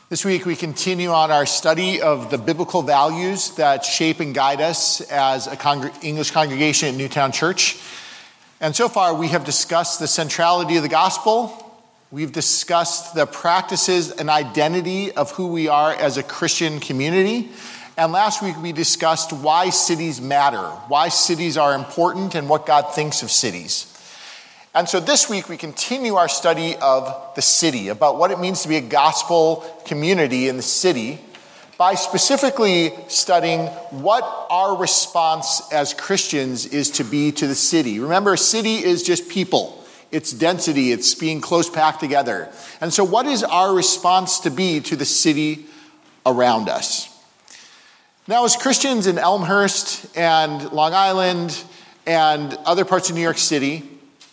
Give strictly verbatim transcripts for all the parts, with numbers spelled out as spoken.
This week we continue on our study of the biblical values that shape and guide us as a con- English congregation at Newtown Church. And so far we have discussed the centrality of the gospel. We've discussed the practices and identity of who we are as a Christian community. And last week we discussed why cities matter, why cities are important, and what God thinks of cities. And so this week we continue our study of the city, about what it means to be a gospel community in the city, by specifically studying what our response as Christians is to be to the city. Remember, a city is just people. It's density. It's being close packed together. And so what is our response to be to the city around us? Now, as Christians in Elmhurst and Long Island and other parts of New York City,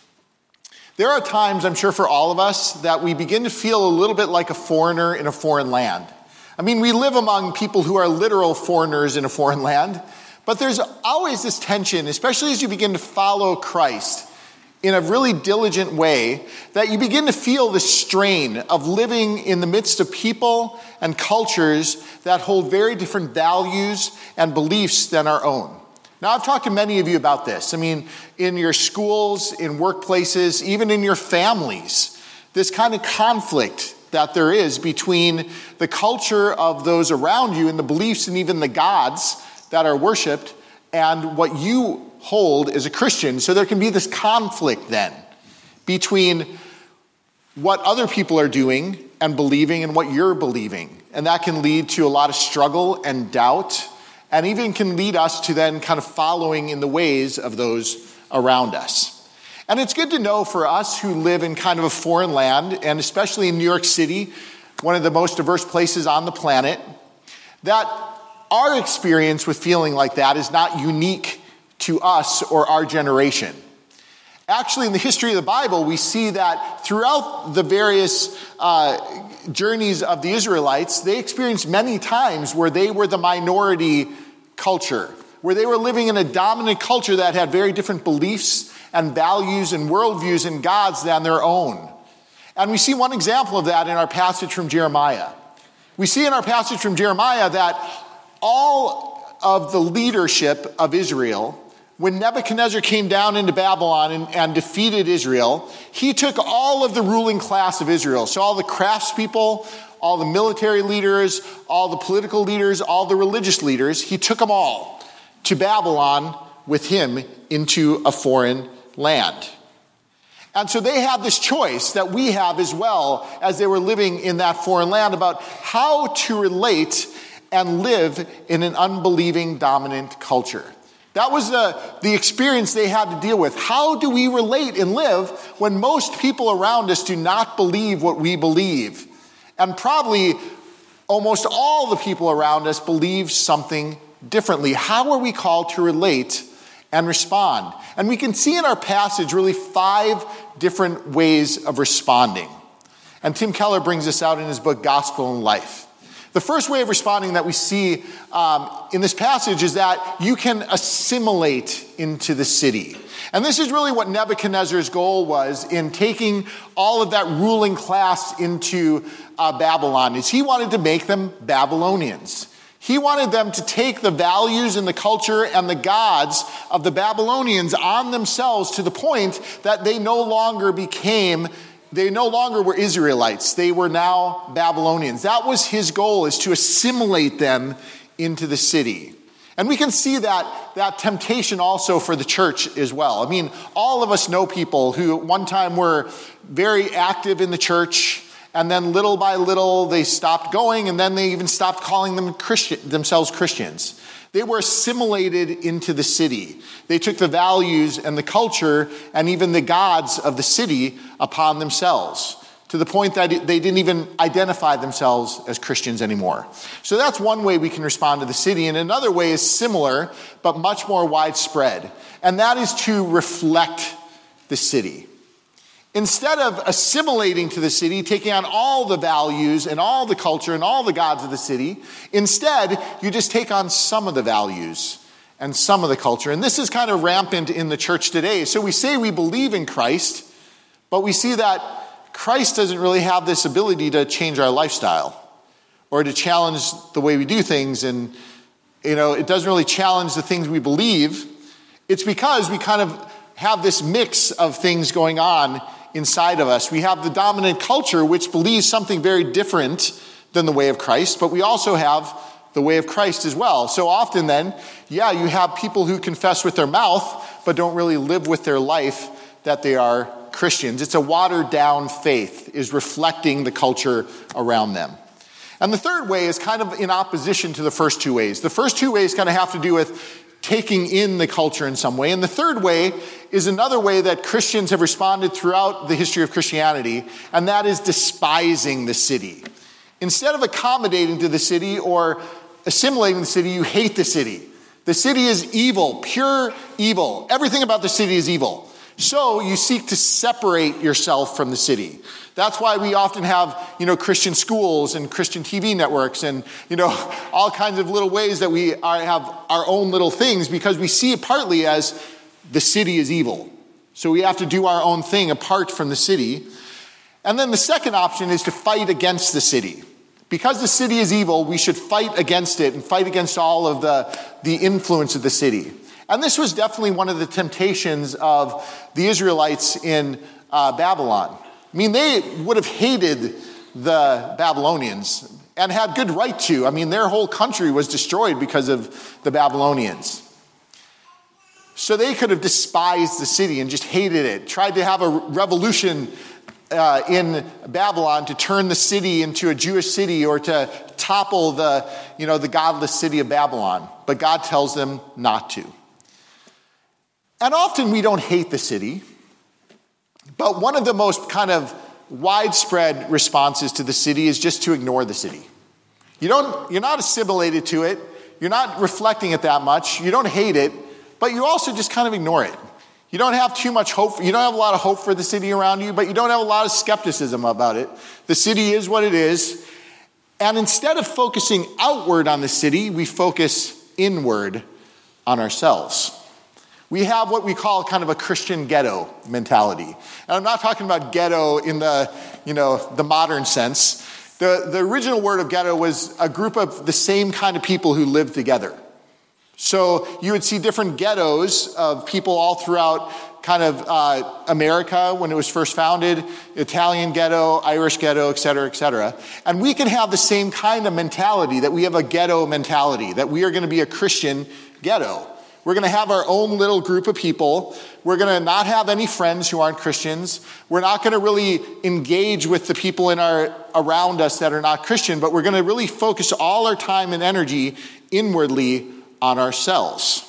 there are times, I'm sure for all of us, that we begin to feel a little bit like a foreigner in a foreign land. I mean, we live among people who are literal foreigners in a foreign land, but there's always this tension, especially as you begin to follow Christ in a really diligent way, that you begin to feel the strain of living in the midst of people and cultures that hold very different values and beliefs than our own. Now, I've talked to many of you about this. I mean, in your schools, in workplaces, even in your families, this kind of conflict that there is between the culture of those around you and the beliefs and even the gods that are worshipped and what you hold as a Christian. So there can be this conflict then between what other people are doing and believing and what you're believing. And that can lead to a lot of struggle and doubt, and even can lead us to then kind of following in the ways of those around us. And it's good to know for us who live in kind of a foreign land, and especially in New York City, one of the most diverse places on the planet, that our experience with feeling like that is not unique to us or our generation. Actually, in the history of the Bible, we see that throughout the various uh, journeys of the Israelites, they experienced many times where they were the minority culture, where they were living in a dominant culture that had very different beliefs and values and worldviews and gods than their own. And we see one example of that in our passage from Jeremiah. We see in our passage from Jeremiah that all of the leadership of Israel, when Nebuchadnezzar came down into Babylon and, and defeated Israel, he took all of the ruling class of Israel. So all the craftspeople, all the military leaders, all the political leaders, all the religious leaders, he took them all to Babylon with him into a foreign land. And so they had this choice that we have as well as they were living in that foreign land about how to relate and live in an unbelieving dominant culture. That was the, the experience they had to deal with. How do we relate and live when most people around us do not believe what we believe? And probably almost all the people around us believe something differently. How are we called to relate and respond? And we can see in our passage really five different ways of responding. And Tim Keller brings this out in his book, Gospel and Life. The first way of responding that we see um, in this passage is that you can assimilate into the city. And this is really what Nebuchadnezzar's goal was in taking all of that ruling class into uh, Babylon, is he wanted to make them Babylonians. He wanted them to take the values and the culture and the gods of the Babylonians on themselves to the point that they no longer became They no longer were Israelites. They were now Babylonians. That was his goal, is to assimilate them into the city. And we can see that, that temptation also for the church as well. I mean, all of us know people who at one time were very active in the church, and then little by little they stopped going, and then they even stopped calling them Christian, themselves Christians. They were assimilated into the city. They took the values and the culture and even the gods of the city upon themselves, to the point that they didn't even identify themselves as Christians anymore. So that's one way we can respond to the city. And another way is similar, but much more widespread. And that is to reflect the city. Instead of assimilating to the city, taking on all the values and all the culture and all the gods of the city, instead, you just take on some of the values and some of the culture. And this is kind of rampant in the church today. So we say we believe in Christ, but we see that Christ doesn't really have this ability to change our lifestyle. or to challenge the way we do things, and you know, it doesn't really challenge the things we believe, it's because we kind of have this mix of things going on inside of us. We have the dominant culture, which believes something very different than the way of Christ, but we also have the way of Christ as well. So often then, yeah, you have people who confess with their mouth, but don't really live with their life that they are Christians. It's a watered down faith, is reflecting the culture around them. And the third way is kind of in opposition to the first two ways. The first two ways kind of have to do with taking in the culture in some way. And the third way is another way that Christians have responded throughout the history of Christianity, and that is despising the city. Instead of accommodating to the city or assimilating the city, you hate the city. The city is evil, pure evil. Everything about the city is evil. So you seek to separate yourself from the city. That's why we often have, you know, Christian schools and Christian T V networks and, you know, all kinds of little ways that we are, have our own little things, because we see it partly as the city is evil. So we have to do our own thing apart from the city. And then the second option is to fight against the city. Because the city is evil, we should fight against it and fight against all of the, the influence of the city. And this was definitely one of the temptations of the Israelites in uh, Babylon. I mean, they would have hated the Babylonians and had good right to. I mean, their whole country was destroyed because of the Babylonians. So they could have despised the city and just hated it, tried to have a revolution uh, in Babylon to turn the city into a Jewish city or to topple the, you know, the godless city of Babylon. But God tells them not to. And often we don't hate the city, but one of the most kind of widespread responses to the city is just to ignore the city. You don't, you're not assimilated to it. You're not reflecting it that much. You don't hate it, but you also just kind of ignore it. You don't have too much hope. You don't have a lot of hope for the city around you, but you don't have a lot of skepticism about it. The city is what it is. And instead of focusing outward on the city, we focus inward on ourselves. We have what we call kind of a Christian ghetto mentality. And I'm not talking about ghetto in the, you know, the modern sense. The, the original word of ghetto was a group of the same kind of people who lived together. So you would see different ghettos of people all throughout kind of uh, America when it was first founded, Italian ghetto, Irish ghetto, et cetera, et cetera. And we can have the same kind of mentality, that we have a ghetto mentality, that we are going to be a Christian ghetto. We're going to have our own little group of people. We're going to not have any friends who aren't Christians. We're not going to really engage with the people in our around us that are not Christian, but we're going to really focus all our time and energy inwardly on ourselves.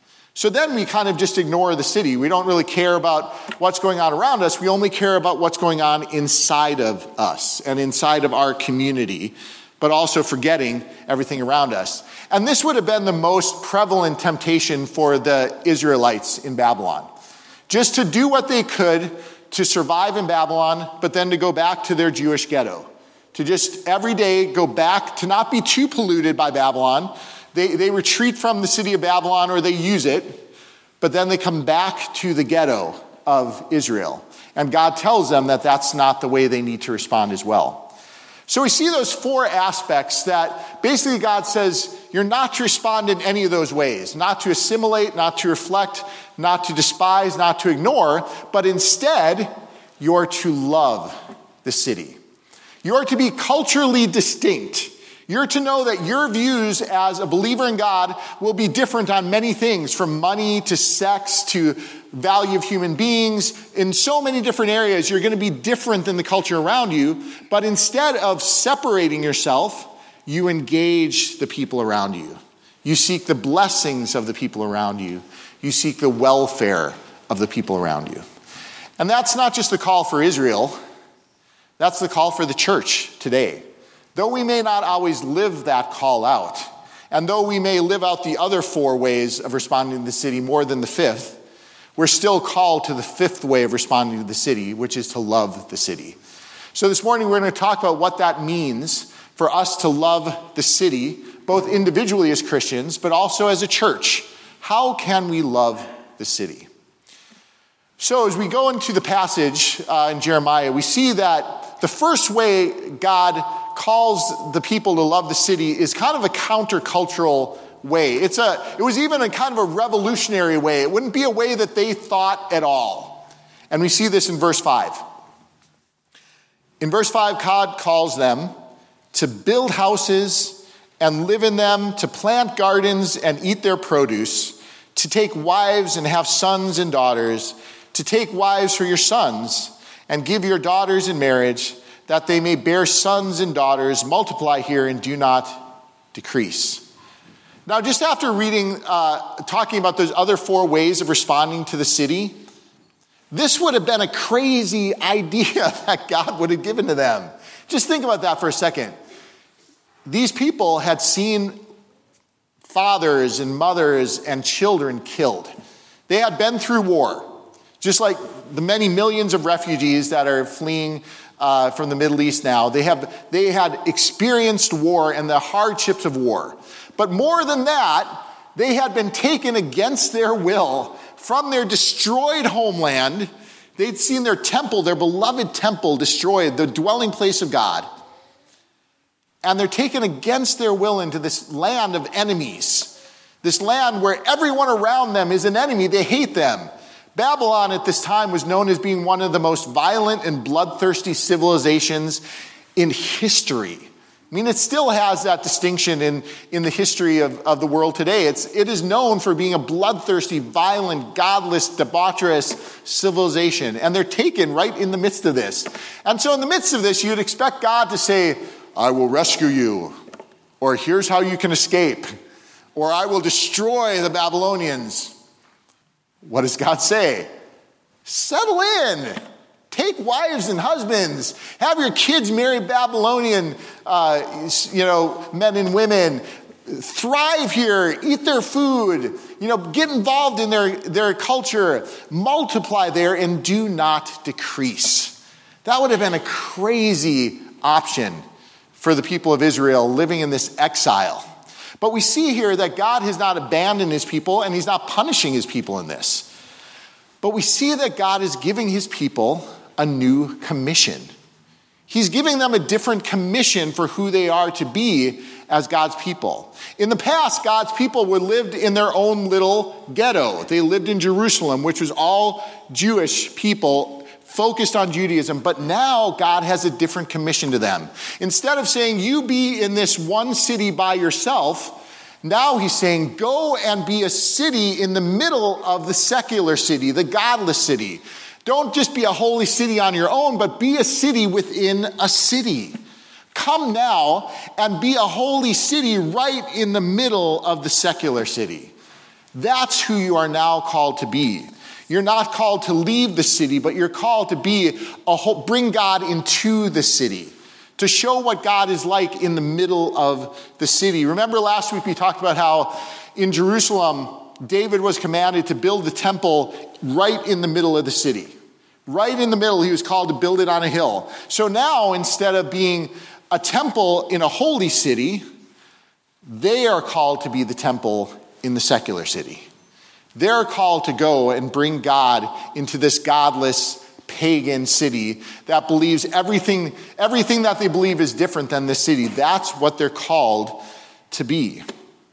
So then we kind of just ignore the city. We don't really care about what's going on around us. We only care about what's going on inside of us and inside of our community, but also forgetting everything around us. And this would have been the most prevalent temptation for the Israelites in Babylon. Just to do what they could to survive in Babylon, but then to go back to their Jewish ghetto. To just every day go back, to not be too polluted by Babylon. They, they retreat from the city of Babylon, or they use it, but then they come back to the ghetto of Israel. And God tells them that that's not the way they need to respond as well. So we see those four aspects that basically God says you're not to respond in any of those ways. Not to assimilate, not to reflect, not to despise, not to ignore, but instead you're to love the city. You're to be culturally distinct. You're to know that your views as a believer in God will be different on many things, from money to sex to value of human beings. In so many different areas, you're going to be different than the culture around you. But instead of separating yourself, you engage the people around you. You seek the blessings of the people around you. You seek the welfare of the people around you. And that's not just the call for Israel. That's the call for the church today. Though we may not always live that call out, and though we may live out the other four ways of responding to the city more than the fifth, we're still called to the fifth way of responding to the city, which is to love the city. So this morning we're going to talk about what that means for us to love the city, both individually as Christians, but also as a church. How can we love the city? So as we go into the passage uh, in Jeremiah, we see that the first way God calls the people to love the city is kind of a countercultural way. It's a, it was even a kind of a revolutionary way. It wouldn't be a way that they thought at all. And we see this in verse five. In verse five, God calls them to build houses and live in them, to plant gardens and eat their produce, to take wives and have sons and daughters, to take wives for your sons and give your daughters in marriage, that they may bear sons and daughters, multiply here and do not decrease. Now, just after reading, uh, talking about those other four ways of responding to the city, this would have been a crazy idea that God would have given to them. Just think about that for a second. These people had seen fathers and mothers and children killed. They had been through war, just like the many millions of refugees that are fleeing uh, from the Middle East now. They have they had experienced war and the hardships of war. But more than that, they had been taken against their will from their destroyed homeland. They'd seen their temple, their beloved temple, destroyed, the dwelling place of God. And they're taken against their will into this land of enemies, this land where everyone around them is an enemy. They hate them. Babylon at this time was known as being one of the most violent and bloodthirsty civilizations in history. I mean, it still has that distinction in, in the history of, of the world today. It's, it is known for being a bloodthirsty, violent, godless, debaucherous civilization. And they're taken right in the midst of this. And so in the midst of this, you'd expect God to say, I will rescue you, or here's how you can escape, or I will destroy the Babylonians. What does God say? Settle in. Take wives and husbands. Have your kids marry Babylonian, uh, you know, men and women. Thrive here. Eat their food. You know, get involved in their, their culture. Multiply there and do not decrease. That would have been a crazy option for the people of Israel living in this exile. But we see here that God has not abandoned his people and he's not punishing his people in this. But we see that God is giving his people a new commission. He's giving them a different commission for who they are to be as God's people. In the past, God's people were lived in their own little ghetto. They lived in Jerusalem, which was all Jewish people focused on Judaism. But now God has a different commission to them. Instead of saying, you be in this one city by yourself, now he's saying, go and be a city in the middle of the secular city, the godless city. Don't just be a holy city on your own, but be a city within a city. Come now and be a holy city right in the middle of the secular city. That's who you are now called to be. You're not called to leave the city, but you're called to be a whole, bring God into the city, to show what God is like in the middle of the city. Remember last week we talked about how in Jerusalem, David was commanded to build the temple right in the middle of the city. Right in the middle, he was called to build it on a hill. So now, instead of being a temple in a holy city, they are called to be the temple in the secular city. They're called to go and bring God into this godless, pagan city that believes everything, everything that they believe is different than this city. That's what they're called to be.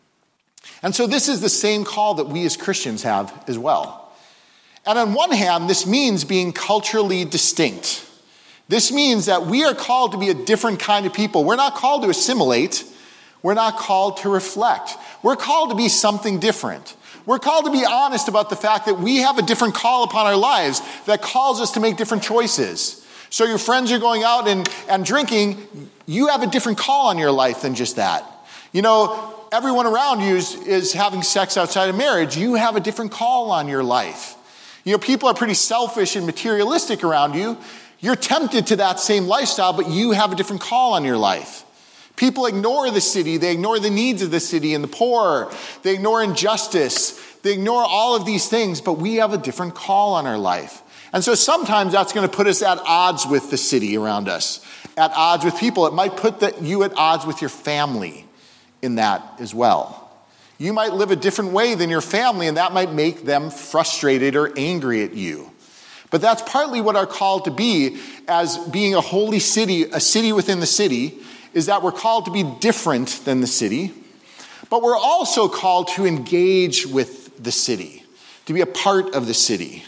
And so this is the same call that we as Christians have as well. And on one hand, this means being culturally distinct. This means that we are called to be a different kind of people. We're not called to assimilate. We're not called to reflect. We're called to be something different. We're called to be honest about the fact that we have a different call upon our lives that calls us to make different choices. So your friends are going out and, and drinking. You have a different call on your life than just that. You know, everyone around you is, is having sex outside of marriage. You have a different call on your life. You know, people are pretty selfish and materialistic around you. You're tempted to that same lifestyle, but you have a different call on your life. People ignore the city. They ignore the needs of the city and the poor. They ignore injustice. They ignore all of these things, but we have a different call on our life. And so sometimes that's going to put us at odds with the city around us, at odds with people. It might put the, you at odds with your family in that as well. You might live a different way than your family, and that might make them frustrated or angry at you. But that's partly what our call to be as being a holy city, a city within the city, is that we're called to be different than the city, but we're also called to engage with the city, to be a part of the city.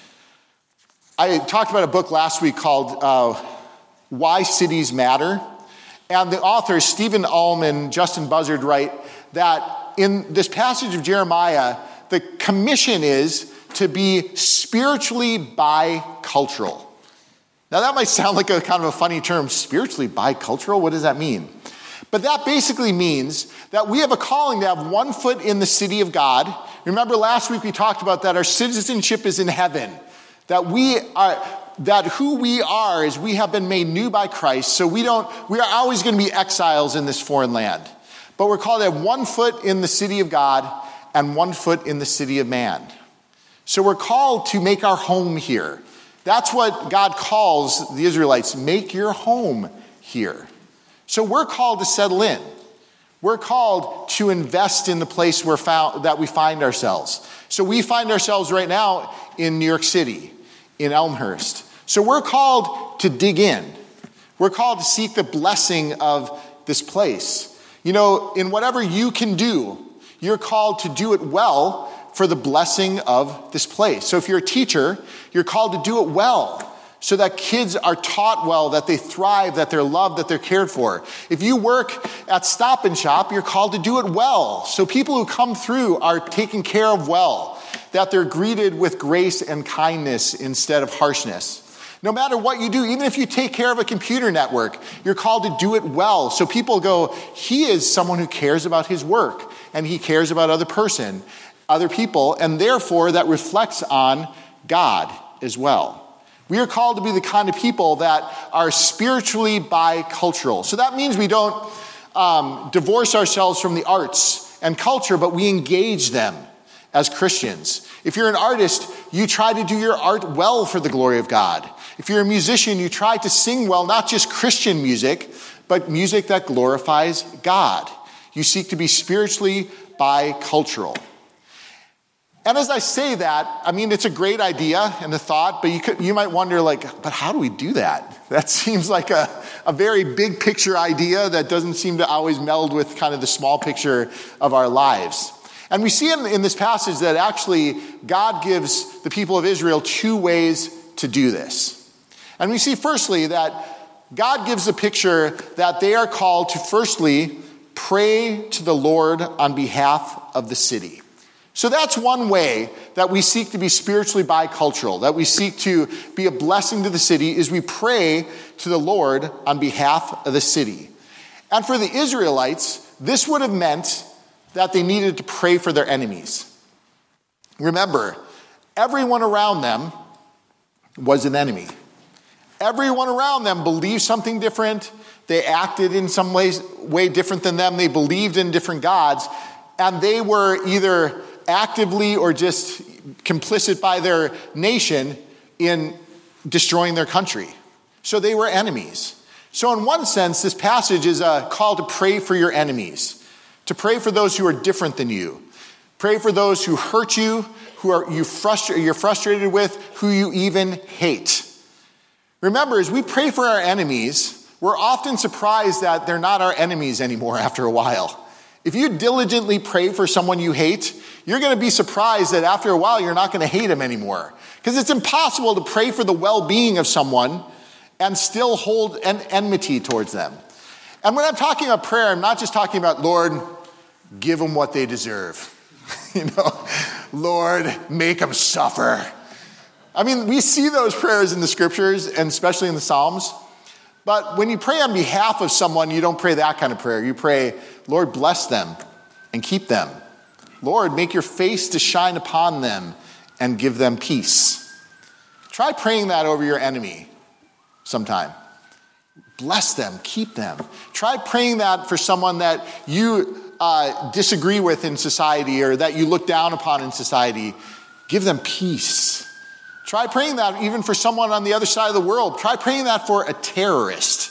I talked about a book last week called uh, Why Cities Matter. And the authors, Stephen Ullman, Justin Buzzard, write that in this passage of Jeremiah, the commission is to be spiritually bicultural. Now that might sound like a kind of a funny term, spiritually bicultural. What does that mean? But that basically means that we have a calling to have one foot in the city of God. Remember last week we talked about that our citizenship is in heaven. That we are, that who we are is we have been made new by Christ. So we don't, we are always going to be exiles in this foreign land. But we're called to have one foot in the city of God and one foot in the city of man. So we're called to make our home here. That's what God calls the Israelites, make your home here. So we're called to settle in. We're called to invest in the place we're found, that we find ourselves. So we find ourselves right now in New York City, in Elmhurst. So we're called to dig in. We're called to seek the blessing of this place. You know, in whatever you can do, you're called to do it well for the blessing of this place. So if you're a teacher, you're called to do it well so that kids are taught well, that they thrive, that they're loved, that they're cared for. If you work at Stop and Shop, you're called to do it well. So people who come through are taken care of well, that they're greeted with grace and kindness instead of harshness. No matter what you do, even if you take care of a computer network, you're called to do it well. So people go, he is someone who cares about his work, and he cares about other person, other people, and therefore that reflects on God as well. We are called to be the kind of people that are spiritually bicultural. So that means we don't um, divorce ourselves from the arts and culture, but we engage them as Christians. If you're an artist, you try to do your art well for the glory of God. If you're a musician, you try to sing well, not just Christian music, but music that glorifies God. You seek to be spiritually bicultural. And as I say that, I mean, it's a great idea and a thought, but you could, you might wonder, like, but how do we do that? That seems like a, a very big picture idea that doesn't seem to always meld with kind of the small picture of our lives. And we see in, in this passage that actually God gives the people of Israel two ways to do this. And we see firstly that God gives a picture that they are called to firstly pray to the Lord on behalf of the city. So that's one way that we seek to be spiritually bicultural, that we seek to be a blessing to the city, is we pray to the Lord on behalf of the city. And for the Israelites, this would have meant that they needed to pray for their enemies. Remember, everyone around them was an enemy. Everyone around them believed something different. They acted in some ways way different than them. They believed in different gods. And they were either actively or just complicit by their nation in destroying their country. So they were enemies. So in one sense, this passage is a call to pray for your enemies, to pray for those who are different than you. Pray for those who hurt you, who are you frustra- you're frustrated with, who you even hate. Remember, as we pray for our enemies, we're often surprised that they're not our enemies anymore after a while. If you diligently pray for someone you hate, you're going to be surprised that after a while you're not going to hate them anymore. Because it's impossible to pray for the well-being of someone and still hold an enmity towards them. And when I'm talking about prayer, I'm not just talking about, Lord, give them what they deserve. You know, Lord, make them suffer. I mean, we see those prayers in the scriptures and especially in the Psalms. But when you pray on behalf of someone, you don't pray that kind of prayer. You pray, Lord, bless them and keep them. Lord, make your face to shine upon them and give them peace. Try praying that over your enemy sometime. Bless them, keep them. Try praying that for someone that you uh, disagree with in society or that you look down upon in society. Give them peace. Try praying that even for someone on the other side of the world. Try praying that for a terrorist,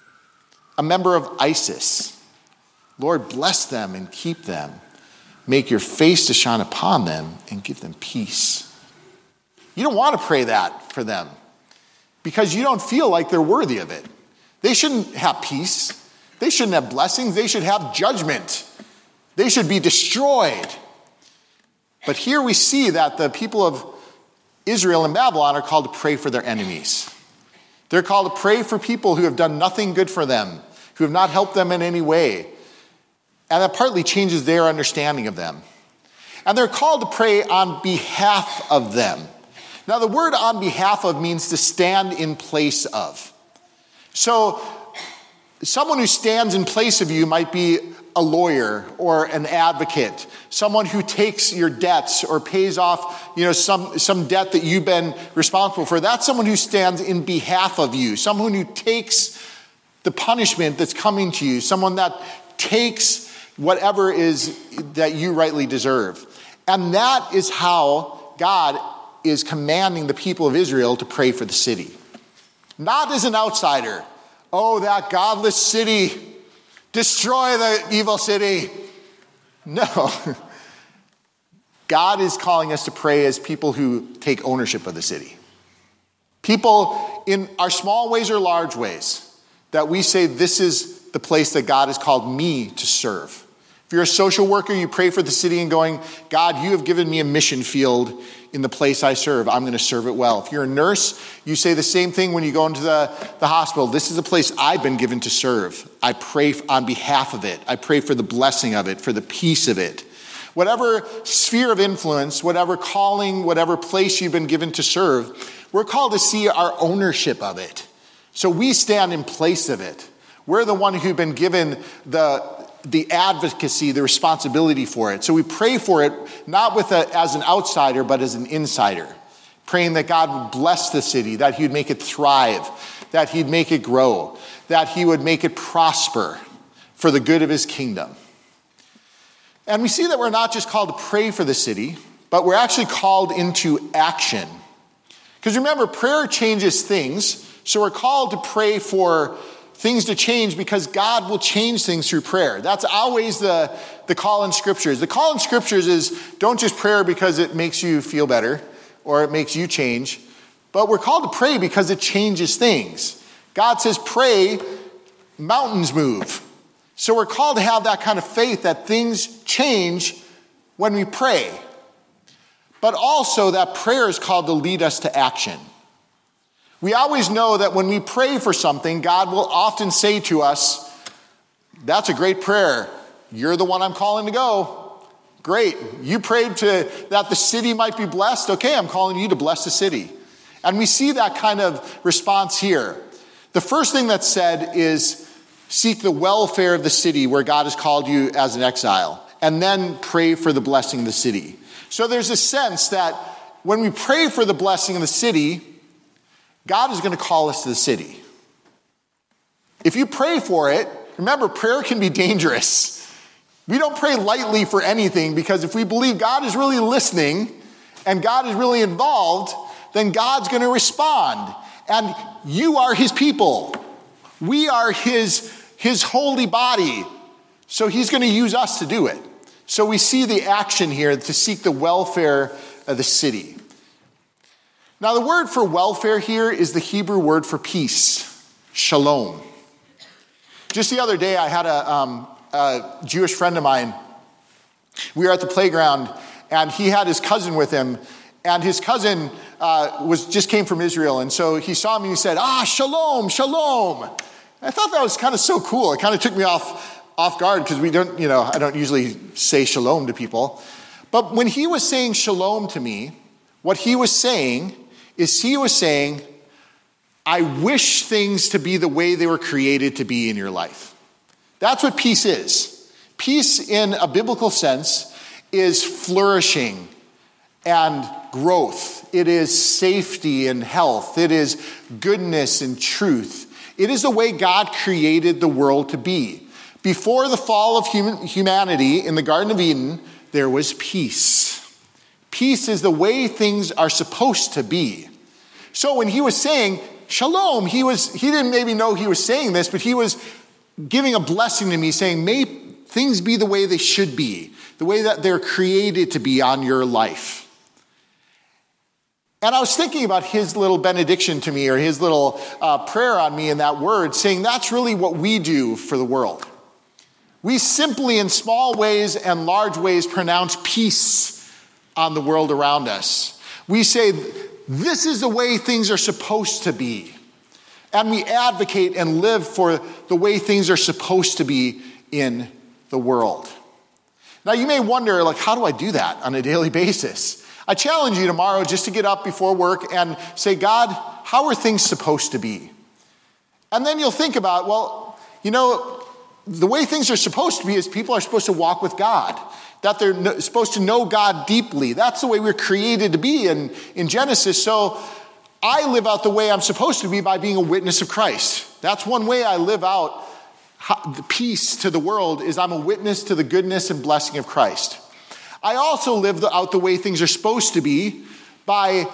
a member of ISIS. Lord, bless them and keep them. Make your face to shine upon them and give them peace. You don't want to pray that for them because you don't feel like they're worthy of it. They shouldn't have peace. They shouldn't have blessings. They should have judgment. They should be destroyed. But here we see that the people of Israel and Babylon are called to pray for their enemies. They're called to pray for people who have done nothing good for them, who have not helped them in any way. And that partly changes their understanding of them. And they're called to pray on behalf of them. Now, the word on behalf of means to stand in place of. So, someone who stands in place of you might be a lawyer or an advocate, someone who takes your debts or pays off, you know, some, some debt that you've been responsible for. That's someone who stands in behalf of you, someone who takes the punishment that's coming to you, someone that takes whatever is that you rightly deserve. And that is how God is commanding the people of Israel to pray for the city. Not as an outsider. Oh, that godless city. Destroy the evil city. No. God is calling us to pray as people who take ownership of the city. People in our small ways or large ways that we say, this is the place that God has called me to serve. If you're a social worker, you pray for the city and going, God, you have given me a mission field in the place I serve. I'm going to serve it well. If you're a nurse, you say the same thing when you go into the, the hospital. This is the place I've been given to serve. I pray on behalf of it. I pray for the blessing of it, for the peace of it. Whatever sphere of influence, whatever calling, whatever place you've been given to serve, we're called to see our ownership of it. So we stand in place of it. We're the one who've been given the, the advocacy, the responsibility for it. So we pray for it, not with a, as an outsider, but as an insider. Praying that God would bless the city, that he would make it thrive, that he'd make it grow, that he would make it prosper for the good of his kingdom. And we see that we're not just called to pray for the city, but we're actually called into action. Because remember, prayer changes things. So we're called to pray for things to change because God will change things through prayer. That's always the, the call in scriptures. The call in scriptures is don't just pray because it makes you feel better or it makes you change, but we're called to pray because it changes things. God says pray, mountains move. So we're called to have that kind of faith that things change when we pray. But also that prayer is called to lead us to action. We always know that when we pray for something, God will often say to us, that's a great prayer. You're the one I'm calling to go. Great. You prayed to that the city might be blessed. Okay, I'm calling you to bless the city. And we see that kind of response here. The first thing that's said is seek the welfare of the city where God has called you as an exile, and then pray for the blessing of the city. So there's a sense that when we pray for the blessing of the city, God is going to call us to the city. If you pray for it, remember, prayer can be dangerous. We don't pray lightly for anything because if we believe God is really listening and God is really involved, then God's going to respond. And you are his people. We are his, his holy body. So he's going to use us to do it. So we see the action here to seek the welfare of the city. Now, the word for welfare here is the Hebrew word for peace, shalom. Just the other day, I had a, um, a Jewish friend of mine. We were at the playground, and he had his cousin with him, and his cousin uh, was just came from Israel, and so he saw me and he said, ah, shalom, shalom. And I thought that was kind of so cool. It kind of took me off, off guard because we don't, you know, I don't usually say shalom to people. But when he was saying shalom to me, what he was saying is he was saying, I wish things to be the way they were created to be in your life. That's what peace is. Peace in a biblical sense is flourishing and growth. It is safety and health. It is goodness and truth. It is the way God created the world to be. Before the fall of human, humanity in the Garden of Eden, there was peace. Peace is the way things are supposed to be. So when he was saying shalom, he was he didn't maybe know he was saying this, but he was giving a blessing to me, saying, may things be the way they should be, the way that they're created to be on your life. And I was thinking about his little benediction to me, or his little uh, prayer on me in that word, saying that's really what we do for the world. We simply, in small ways and large ways, pronounce peace on the world around us. We say, this is the way things are supposed to be. And we advocate and live for the way things are supposed to be in the world. Now, you may wonder, like, how do I do that on a daily basis? I challenge you tomorrow just to get up before work and say, God, how are things supposed to be? And then you'll think about, well, you know, the way things are supposed to be is people are supposed to walk with God, that they're no, supposed to know God deeply. That's the way we're created to be in, in Genesis. So I live out the way I'm supposed to be by being a witness of Christ. That's one way I live out how, the peace to the world, is I'm a witness to the goodness and blessing of Christ. I also live the, out the way things are supposed to be by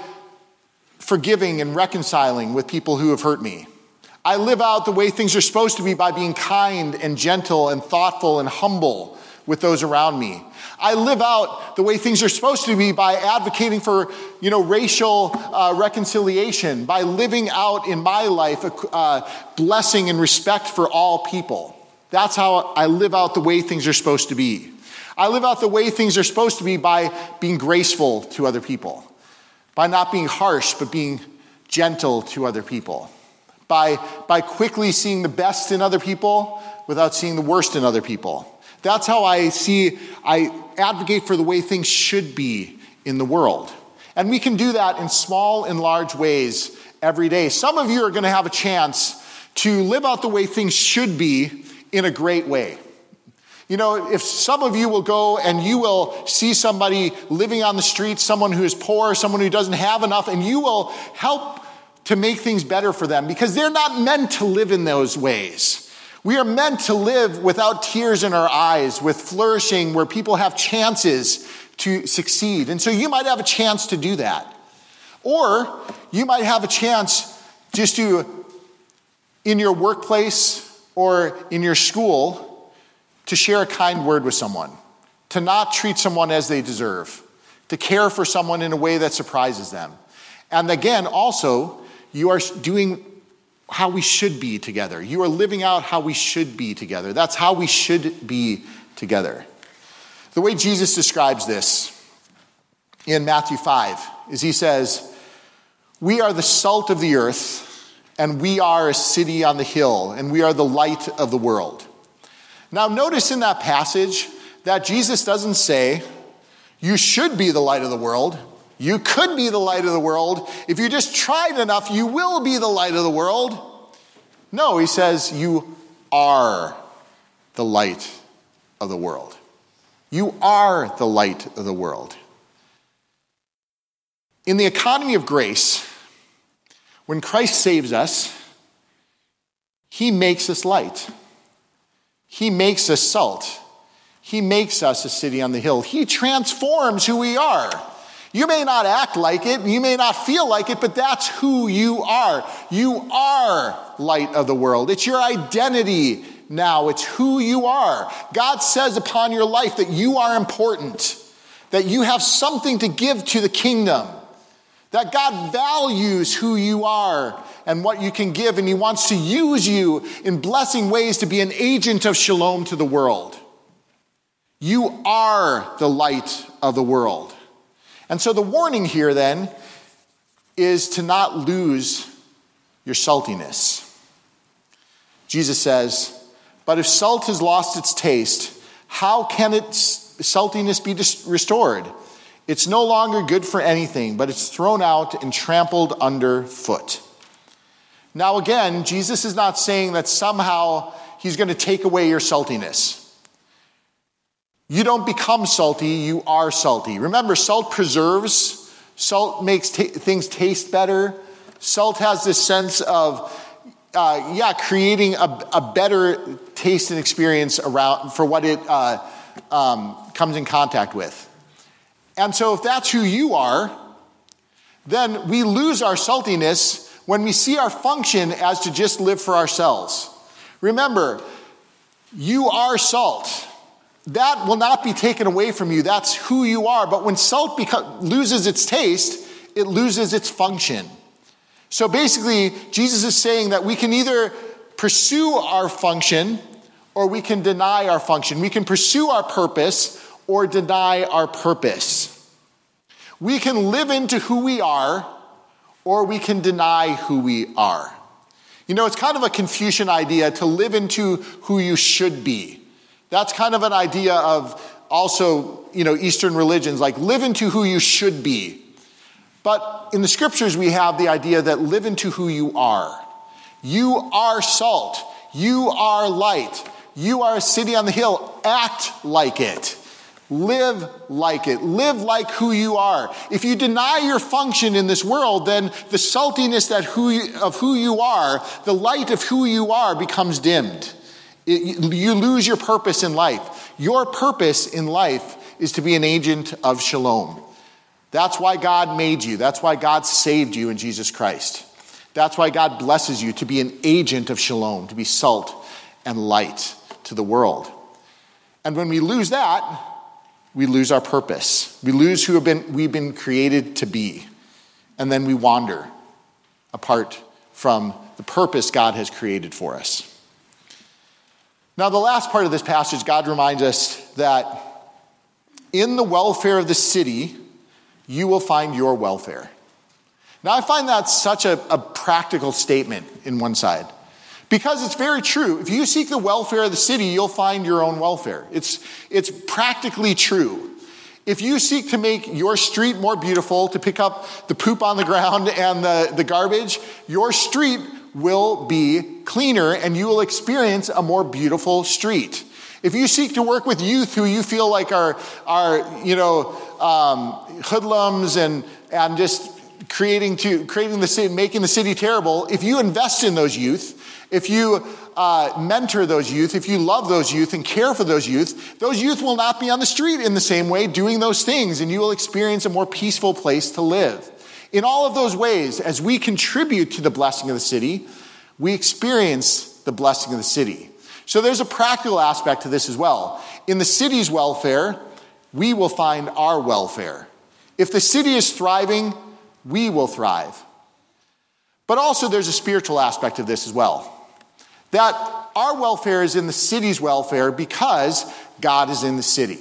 forgiving and reconciling with people who have hurt me. I live out the way things are supposed to be by being kind and gentle and thoughtful and humble with those around me. I live out the way things are supposed to be by advocating for, you know, racial uh, reconciliation, by living out in my life a uh, blessing and respect for all people. That's how I live out the way things are supposed to be. I live out the way things are supposed to be by being graceful to other people, by not being harsh, but being gentle to other people, by, by quickly seeing the best in other people without seeing the worst in other people. That's how I see, I advocate for the way things should be in the world. And we can do that in small and large ways every day. Some of you are going to have a chance to live out the way things should be in a great way. You know, if some of you will go and you will see somebody living on the street, someone who is poor, someone who doesn't have enough, and you will help to make things better for them, because they're not meant to live in those ways. We are meant to live without tears in our eyes, with flourishing where people have chances to succeed. And so you might have a chance to do that. Or you might have a chance just to, in your workplace or in your school, to share a kind word with someone, to not treat someone as they deserve, to care for someone in a way that surprises them. And again, also, you are doing how we should be together. You are living out how we should be together. That's how we should be together. The way Jesus describes this in Matthew five is he says, we are the salt of the earth, and we are a city on the hill, and we are the light of the world. Now, notice in that passage that Jesus doesn't say, you should be the light of the world. You could be the light of the world. If you just tried enough, you will be the light of the world. No, he says, you are the light of the world. You are the light of the world. In the economy of grace, when Christ saves us, he makes us light. He makes us salt. He makes us a city on the hill. He transforms who we are. You may not act like it, you may not feel like it, but that's who you are. You are light of the world. It's your identity now. It's who you are. God says upon your life that you are important, that you have something to give to the kingdom, that God values who you are and what you can give, and he wants to use you in blessing ways to be an agent of shalom to the world. You are the light of the world. And so the warning here then is to not lose your saltiness. Jesus says, but if salt has lost its taste, how can its saltiness be restored? It's no longer good for anything, but it's thrown out and trampled underfoot. Now again, Jesus is not saying that somehow he's going to take away your saltiness. You don't become salty, you are salty. Remember, salt preserves. Salt makes t- things taste better. Salt has this sense of, uh, yeah, creating a, a better taste and experience around for what it uh, um, comes in contact with. And so if that's who you are, then we lose our saltiness when we see our function as to just live for ourselves. Remember, you are salt. That will not be taken away from you. That's who you are. But when salt beco- loses its taste, it loses its function. So basically, Jesus is saying that we can either pursue our function or we can deny our function. We can pursue our purpose or deny our purpose. We can live into who we are or we can deny who we are. You know, it's kind of a Confucian idea to live into who you should be. That's kind of an idea of also, you know, Eastern religions, like live into who you should be. But in the scriptures, we have the idea that live into who you are. You are salt. You are light. You are a city on the hill. Act like it. Live like it. Live like who you are. If you deny your function in this world, then the saltiness that who you, of who you are, the light of who you are becomes dimmed. It, you lose your purpose in life. Your purpose in life is to be an agent of shalom. That's why God made you. That's why God saved you in Jesus Christ. That's why God blesses you to be an agent of shalom, to be salt and light to the world. And when we lose that, we lose our purpose. We lose who have been, we've been created to be. And then we wander apart from the purpose God has created for us. Now, the last part of this passage, God reminds us that in the welfare of the city, you will find your welfare. Now, I find that such a, a practical statement in one side. Because it's very true. If you seek the welfare of the city, you'll find your own welfare. It's, it's practically true. If you seek to make your street more beautiful, to pick up the poop on the ground and the, the garbage, your street will be cleaner and you will experience a more beautiful street. If you seek to work with youth who you feel like are, are you know, um, hoodlums and, and just creating to creating the city, making the city terrible, if you invest in those youth, if you uh, mentor those youth, if you love those youth and care for those youth, those youth will not be on the street in the same way doing those things, and you will experience a more peaceful place to live. In all of those ways, as we contribute to the blessing of the city, we experience the blessing of the city. So there's a practical aspect to this as well. In the city's welfare, we will find our welfare. If the city is thriving, we will thrive. But also there's a spiritual aspect of this as well. That our welfare is in the city's welfare because God is in the city.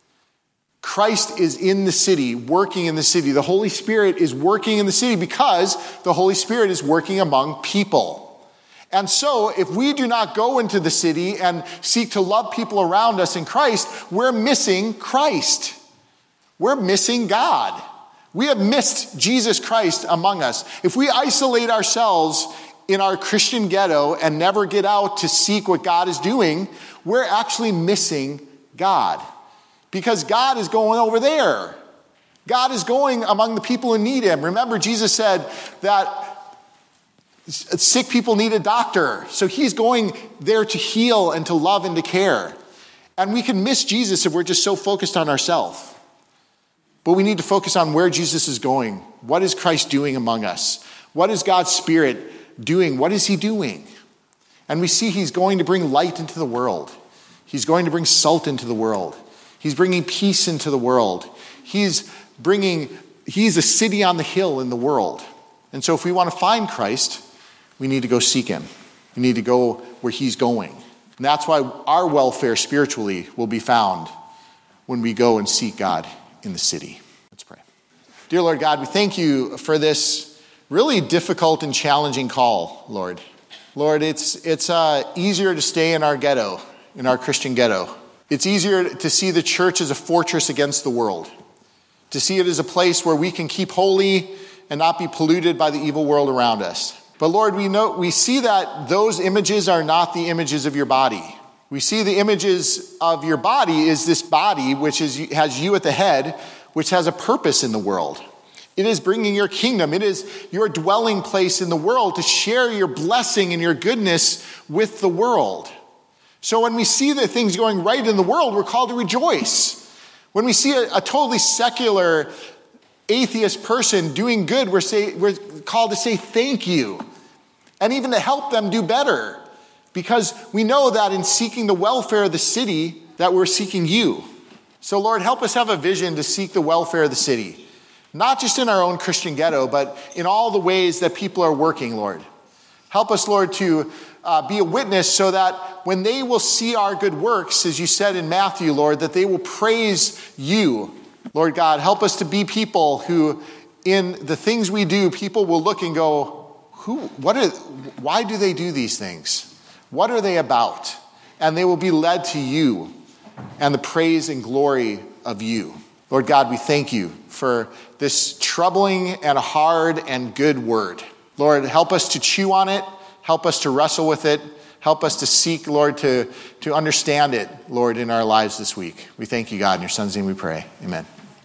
Christ is in the city, working in the city. The Holy Spirit is working in the city because the Holy Spirit is working among people. And so if we do not go into the city and seek to love people around us in Christ, we're missing Christ. We're missing God. We have missed Jesus Christ among us. If we isolate ourselves in our Christian ghetto and never get out to seek what God is doing, we're actually missing God. Because God is going over there. God is going among the people who need him. Remember, Jesus said that sick people need a doctor. So he's going there to heal and to love and to care. And we can miss Jesus if we're just so focused on ourselves. But we need to focus on where Jesus is going. What is Christ doing among us? What is God's Spirit doing? What is he doing? And we see he's going to bring light into the world. He's going to bring salt into the world. He's bringing peace into the world. He's bringing, he's a city on the hill in the world. And so if we want to find Christ, we need to go seek him. We need to go where he's going. And that's why our welfare spiritually will be found when we go and seek God in the city. Let's pray. Dear Lord God, we thank you for this really difficult and challenging call, Lord. Lord, it's it's uh, easier to stay in our ghetto, in our Christian ghetto. It's easier to see the church as a fortress against the world, to see it as a place where we can keep holy and not be polluted by the evil world around us. But Lord, we know we see that those images are not the images of your body. We see the images of your body is this body which is, has you at the head, which has a purpose in the world. It is bringing your kingdom. It is your dwelling place in the world to share your blessing and your goodness with the world. So when we see the things going right in the world, we're called to rejoice. When we see a, a totally secular atheist person doing good, we're, say, we're called to say thank you. And even to help them do better. Because we know that in seeking the welfare of the city, that we're seeking you. So Lord, help us have a vision to seek the welfare of the city. not just in our own Christian ghetto, but in all the ways that people are working, Lord. Help us, Lord, to uh, be a witness so that when they will see our good works, as you said in Matthew, Lord, that they will praise you. Lord God, help us to be people who, in the things we do, people will look and go, "Who? What are? Why do they do these things? What are they about?" And they will be led to you and the praise and glory of you. Lord God, we thank you for this troubling and hard and good word. Lord, help us to chew on it. Help us to wrestle with it. Help us to seek, Lord, to, to understand it, Lord, in our lives this week. We thank you, God. In your son's name we pray. Amen.